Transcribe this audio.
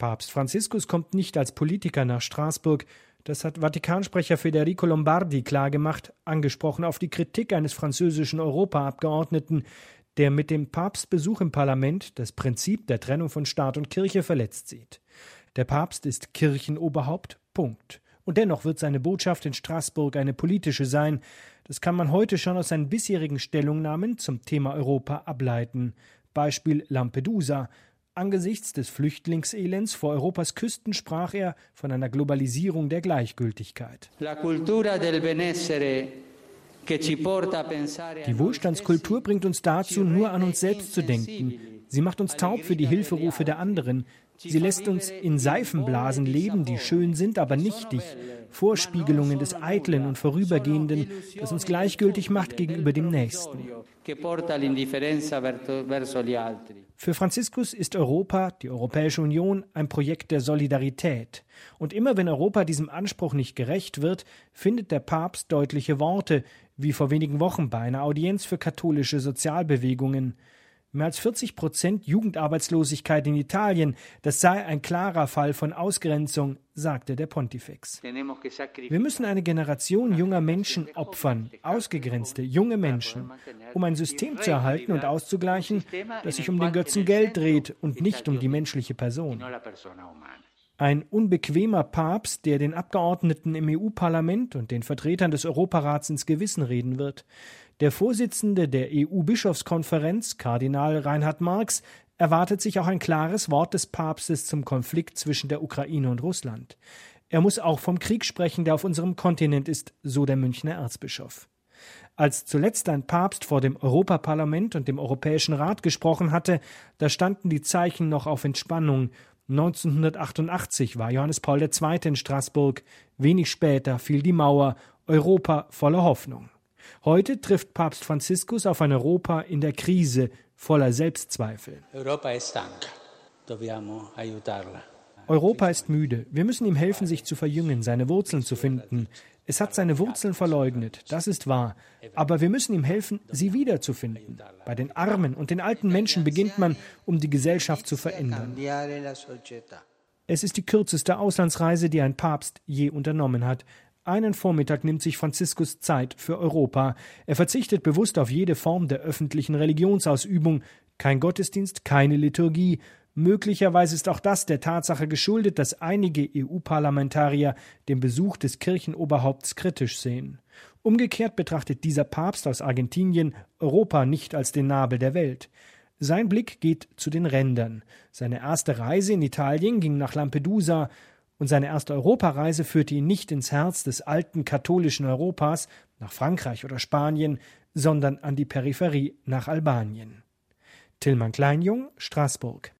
Papst Franziskus kommt nicht als Politiker nach Straßburg. Das hat Vatikansprecher Federico Lombardi klargemacht, angesprochen auf die Kritik eines französischen Europaabgeordneten, der mit dem Papstbesuch im Parlament das Prinzip der Trennung von Staat und Kirche verletzt sieht. Der Papst ist Kirchenoberhaupt, Punkt. Und dennoch wird seine Botschaft in Straßburg eine politische sein. Das kann man heute schon aus seinen bisherigen Stellungnahmen zum Thema Europa ableiten. Beispiel Lampedusa. Angesichts des Flüchtlingselends vor Europas Küsten sprach er von einer Globalisierung der Gleichgültigkeit. Die Wohlstandskultur bringt uns dazu, nur an uns selbst zu denken. Sie macht uns taub für die Hilferufe der anderen. Sie lässt uns in Seifenblasen leben, die schön sind, aber nichtig. Vorspiegelungen des Eitlen und Vorübergehenden, das uns gleichgültig macht gegenüber dem Nächsten. Für Franziskus ist Europa, die Europäische Union, ein Projekt der Solidarität. Und immer wenn Europa diesem Anspruch nicht gerecht wird, findet der Papst deutliche Worte, wie vor wenigen Wochen bei einer Audienz für katholische Sozialbewegungen. Mehr als 40% Jugendarbeitslosigkeit in Italien, das sei ein klarer Fall von Ausgrenzung, sagte der Pontifex. Wir müssen eine Generation junger Menschen opfern, ausgegrenzte junge Menschen, um ein System zu erhalten und auszugleichen, das sich um den Götzen Geld dreht und nicht um die menschliche Person. Ein unbequemer Papst, der den Abgeordneten im EU-Parlament und den Vertretern des Europarats ins Gewissen reden wird. Der Vorsitzende der EU-Bischofskonferenz, Kardinal Reinhard Marx, erwartet sich auch ein klares Wort des Papstes zum Konflikt zwischen der Ukraine und Russland. Er muss auch vom Krieg sprechen, der auf unserem Kontinent ist, so der Münchner Erzbischof. Als zuletzt ein Papst vor dem Europaparlament und dem Europäischen Rat gesprochen hatte, da standen die Zeichen noch auf Entspannung. 1988 war Johannes Paul II. In Straßburg. Wenig später fiel die Mauer, Europa voller Hoffnung. Heute trifft Papst Franziskus auf ein Europa in der Krise, voller Selbstzweifel. Europa ist müde. Wir müssen ihm helfen, sich zu verjüngen, seine Wurzeln zu finden. Es hat seine Wurzeln verleugnet, das ist wahr. Aber wir müssen ihm helfen, sie wiederzufinden. Bei den armen und den alten Menschen beginnt man, um die Gesellschaft zu verändern. Es ist die kürzeste Auslandsreise, die ein Papst je unternommen hat. Einen Vormittag nimmt sich Franziskus Zeit für Europa. Er verzichtet bewusst auf jede Form der öffentlichen Religionsausübung. Kein Gottesdienst, keine Liturgie. Möglicherweise ist auch das der Tatsache geschuldet, dass einige EU-Parlamentarier den Besuch des Kirchenoberhaupts kritisch sehen. Umgekehrt betrachtet dieser Papst aus Argentinien Europa nicht als den Nabel der Welt. Sein Blick geht zu den Rändern. Seine erste Reise in Italien ging nach Lampedusa und seine erste Europareise führte ihn nicht ins Herz des alten katholischen Europas, nach Frankreich oder Spanien, sondern an die Peripherie nach Albanien. Tillmann Kleinjung, Straßburg.